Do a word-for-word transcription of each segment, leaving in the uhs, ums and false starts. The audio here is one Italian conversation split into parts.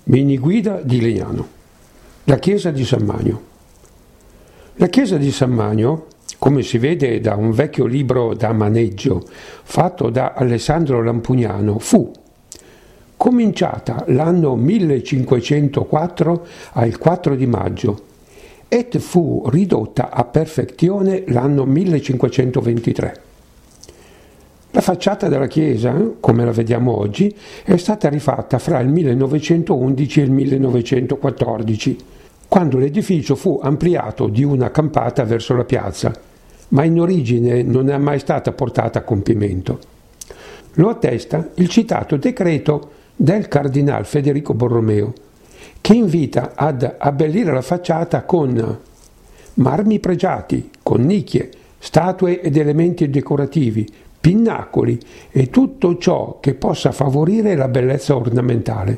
Mini guida di Legnano. La chiesa di San Magno. La chiesa di San Magno, come si vede da un vecchio libro da maneggio fatto da Alessandro Lampugnano, fu cominciata l'anno millecinquecentoquattro al quattro di maggio et fu ridotta a perfezione l'anno millecinquecentoventitré. La facciata della chiesa, come la vediamo oggi, è stata rifatta fra il millenovecentoundici e il millenovecentoquattordici, quando l'edificio fu ampliato di una campata verso la piazza, ma in origine non è mai stata portata a compimento. Lo attesta il citato decreto del Cardinal Federico Borromeo, che invita ad abbellire la facciata con marmi pregiati, con nicchie, statue ed elementi decorativi, pinnacoli e tutto ciò che possa favorire la bellezza ornamentale.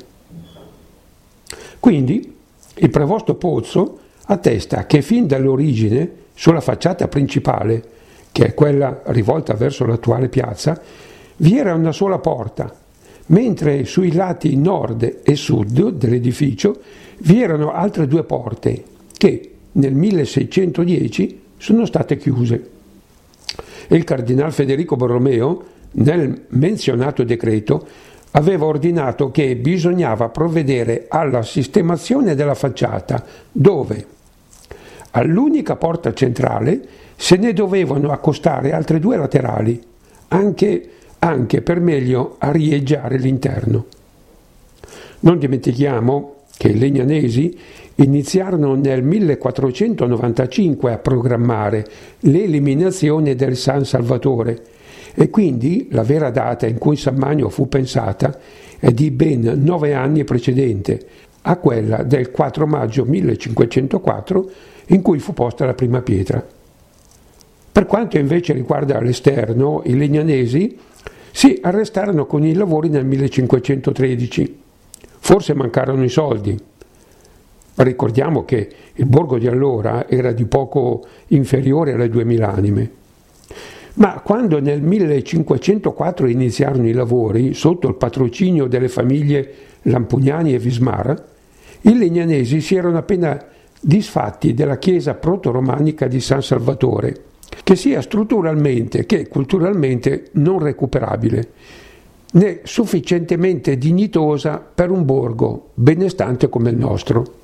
Quindi il prevosto Pozzo attesta che fin dall'origine sulla facciata principale, che è quella rivolta verso l'attuale piazza, vi era una sola porta, mentre sui lati nord e sud dell'edificio vi erano altre due porte che nel milleseicentodieci sono state chiuse. Il Cardinal Federico Borromeo, nel menzionato decreto, aveva ordinato che bisognava provvedere alla sistemazione della facciata, dove all'unica porta centrale se ne dovevano accostare altre due laterali, anche, anche per meglio arieggiare l'interno. Non dimentichiamo che i legnanesi iniziarono nel millequattrocentonovantacinque a programmare l'eliminazione del San Salvatore e quindi la vera data in cui San Magno fu pensata è di ben nove anni precedente a quella del quattro maggio millecinquecentoquattro in cui fu posta la prima pietra. Per quanto invece riguarda l'esterno, i legnanesi si arrestarono con i lavori nel millecinquecentotredici. Forse mancarono i soldi. Ricordiamo che il borgo di allora era di poco inferiore alle duemila anime. Ma quando nel millecinquecentoquattro iniziarono i lavori, sotto il patrocinio delle famiglie Lampugnani e Vismara, i legnanesi si erano appena disfatti della chiesa protoromanica di San Salvatore, che sia strutturalmente che culturalmente non recuperabile, né sufficientemente dignitosa per un borgo benestante come il nostro.